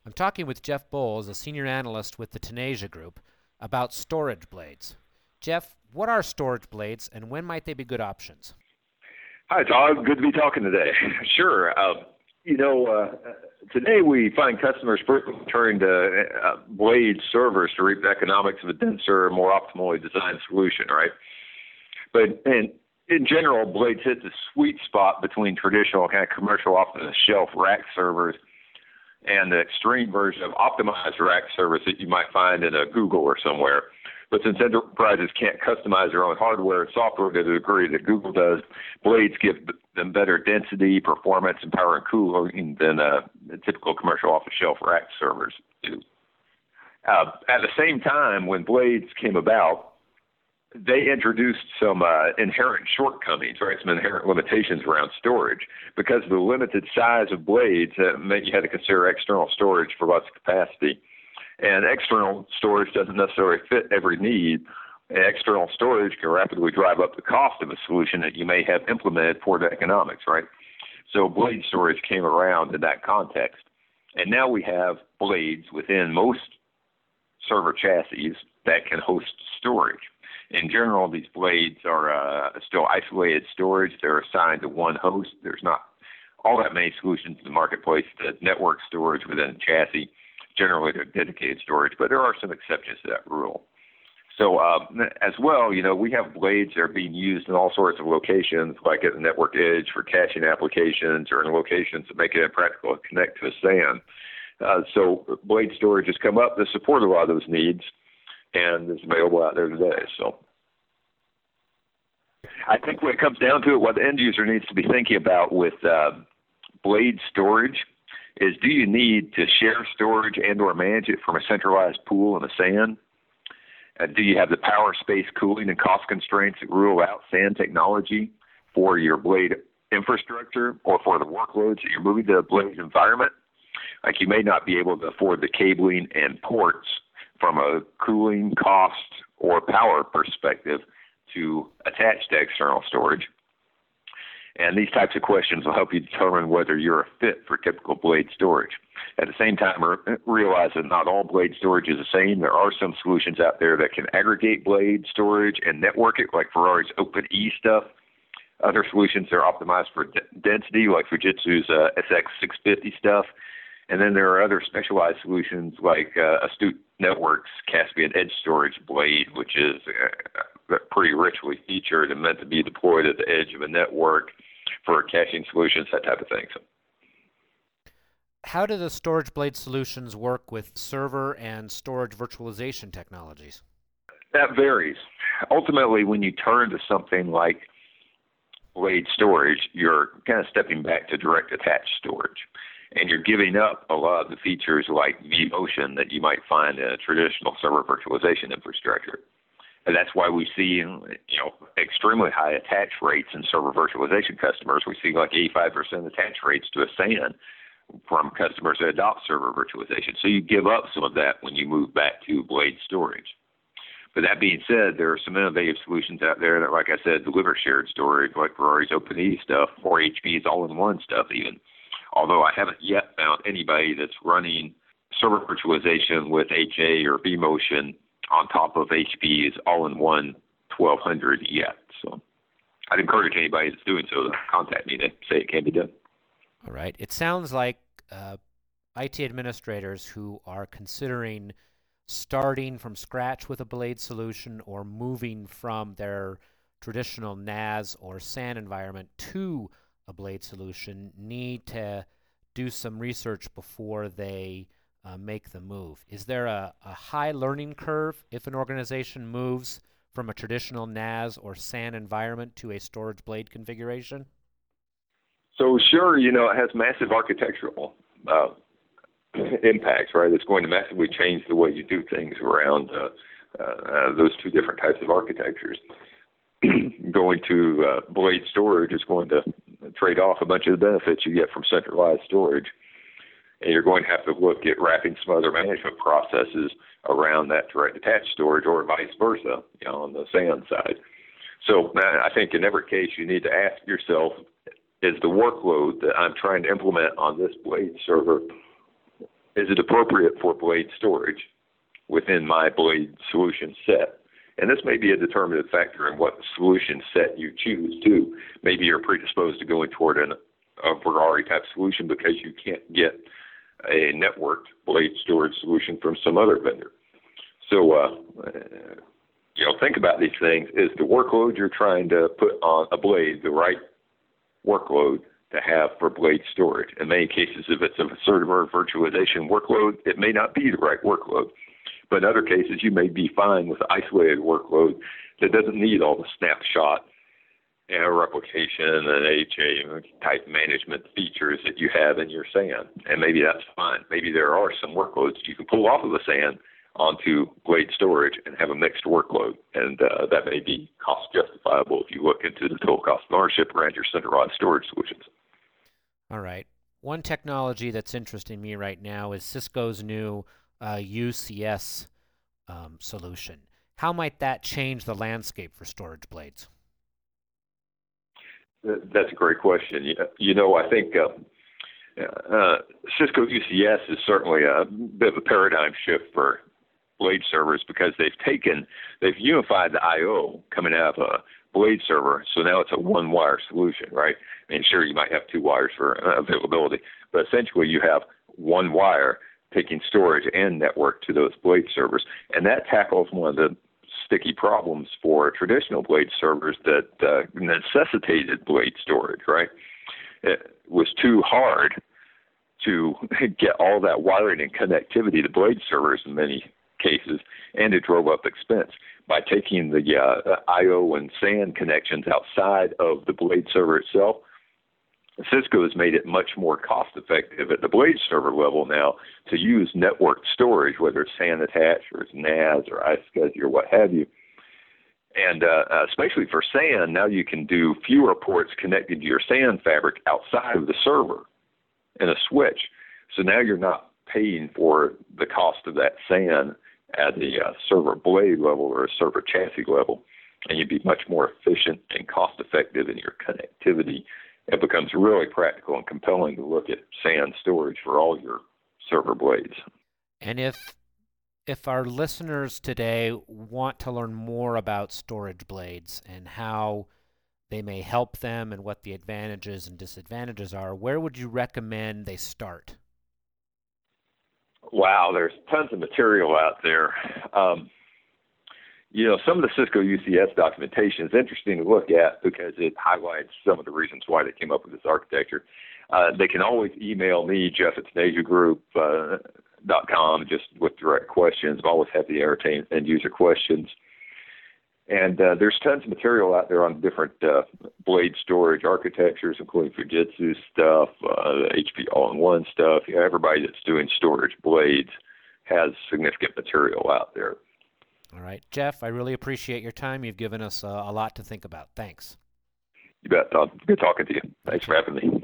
I'm talking with Jeff Bowles, a senior analyst with the Tenasia Group, about storage blades. Jeff, what are storage blades and when might they be good options? Hi, Todd. Good to be talking today. Sure. Today we find customers frequently turn to blade servers to reap the economics of a denser, more optimally designed solution, right? But in general, blades hit the sweet spot between traditional kind of commercial off-the-shelf rack servers and the extreme version of optimized rack servers that you might find in a Google or somewhere. But since enterprises can't customize their own hardware and software to the degree that Google does, blades give them better density, performance, and power and cooling than typical commercial off-the-shelf rack servers do. At the same time, when blades came about, they introduced some inherent shortcomings, right? Some inherent limitations around storage. Because of the limited size of blades, it meant you had to consider external storage for lots of capacity. And external storage doesn't necessarily fit every need. And external storage can rapidly drive up the cost of a solution that you may have implemented for the economics, right? So blade storage came around in that context. And now we have blades within most server chassis that can host storage. In general, these blades are still isolated storage. They're assigned to one host. There's not all that many solutions in the marketplace that network storage within a chassis. Generally, they're dedicated storage, but there are some exceptions to that rule. So as well, we have blades that are being used in all sorts of locations, like at the network edge for caching applications or in locations that make it impractical to connect to a SAN. So blade storage has come up to support a lot of those needs, and it's available out there today. So I think when it comes down to it, what the end user needs to be thinking about with blade storage is, do you need to share storage and or manage it from a centralized pool in a SAN? Do you have the power, space, cooling, and cost constraints that rule out SAN technology for your blade infrastructure or for the workloads that you're moving to a blade environment? Like, you may not be able to afford the cabling and ports from a cooling, cost, or power perspective to attach to external storage. And these types of questions will help you determine whether you're a fit for typical blade storage. At the same time, realize that not all blade storage is the same. There are some solutions out there that can aggregate blade storage and network it, like Ferrari's OpenE stuff. Other solutions are optimized for density, like Fujitsu's SX650 stuff. And then there are other specialized solutions like Astute Networks Caspian Edge Storage Blade, which is pretty richly featured and meant to be deployed at the edge of a network for caching solutions, that type of thing. So, how do the storage blade solutions work with server and storage virtualization technologies? That varies. Ultimately, when you turn to something like blade storage, you're kind of stepping back to direct attached storage. And you're giving up a lot of the features like vMotion that you might find in a traditional server virtualization infrastructure. And that's why we see, extremely high attach rates in server virtualization customers. We see like 85% attach rates to a SAN from customers that adopt server virtualization. So you give up some of that when you move back to blade storage. But that being said, there are some innovative solutions out there that, like I said, deliver shared storage, like Ferrari's OpenE stuff or HP's all-in-one stuff even. Although I haven't yet found anybody that's running server virtualization with HA or vMotion on top of HP's all-in-one 1200 yet. So I'd encourage anybody that's doing so to contact me to say it can be done. All right. It sounds like IT administrators who are considering starting from scratch with a blade solution or moving from their traditional NAS or SAN environment to a blade solution need to do some research before they make the move. Is there a high learning curve if an organization moves from a traditional NAS or SAN environment to a storage blade configuration? So sure, it has massive architectural impacts, right? It's going to massively change the way you do things around those two different types of architectures. Going to blade storage is going to trade off a bunch of the benefits you get from centralized storage. And you're going to have to look at wrapping some other management processes around that direct attached storage or vice versa, on the SAN side. So I think in every case you need to ask yourself, is the workload that I'm trying to implement on this blade server is it appropriate for blade storage within my blade solution set? And this may be a determinative factor in what solution set you choose too. Maybe you're predisposed to going toward a Ferrari type solution because you can't get a networked blade storage solution from some other vendor. So, think about these things. Is the workload you're trying to put on a blade the right workload to have for blade storage? In many cases, if it's a server virtualization workload, it may not be the right workload. But in other cases, you may be fine with an isolated workload that doesn't need all the snapshot and replication and HA type management features that you have in your SAN. And maybe that's fine. Maybe there are some workloads you can pull off of the SAN onto blade storage and have a mixed workload. And that may be cost justifiable if you look into the total cost of ownership around your centralized storage solutions. All right. One technology that's interesting me right now is Cisco's new UCS solution. How might that change the landscape for storage blades? That's a great question. I think Cisco UCS is certainly a bit of a paradigm shift for blade servers because they've unified the I/O coming out of a blade server, so now it's a one-wire solution, right? I mean, sure, you might have two wires for availability, but essentially you have one wire taking storage and network to those blade servers, and that tackles one of the sticky problems for traditional blade servers that necessitated blade storage, right? It was too hard to get all that wiring and connectivity to blade servers in many cases, and it drove up expense. By taking the I/O and SAN connections outside of the blade server itself, Cisco has made it much more cost effective at the blade server level now to use networked storage, whether it's SAN attached or it's NAS or iSCSI or what have you. And especially for SAN, now you can do fewer ports connected to your SAN fabric outside of the server in a switch. So now you're not paying for the cost of that SAN at the server blade level or a server chassis level, and you'd be much more efficient and cost effective in your connectivity. It becomes really practical and compelling to look at SAN storage for all your server blades. And if our listeners today want to learn more about storage blades and how they may help them and what the advantages and disadvantages are, where would you recommend they start? Wow, there's tons of material out there. Some of the Cisco UCS documentation is interesting to look at because it highlights some of the reasons why they came up with this architecture. They can always email me, jeff@tenasiagroup.com, just with direct questions. I'm always happy to entertain end-user questions. And there's tons of material out there on different blade storage architectures, including Fujitsu stuff, HP all-in-one stuff. Everybody that's doing storage blades has significant material out there. All right. Jeff, I really appreciate your time. You've given us a lot to think about. Thanks. You bet, Todd. Good talking to you. Thanks for having me.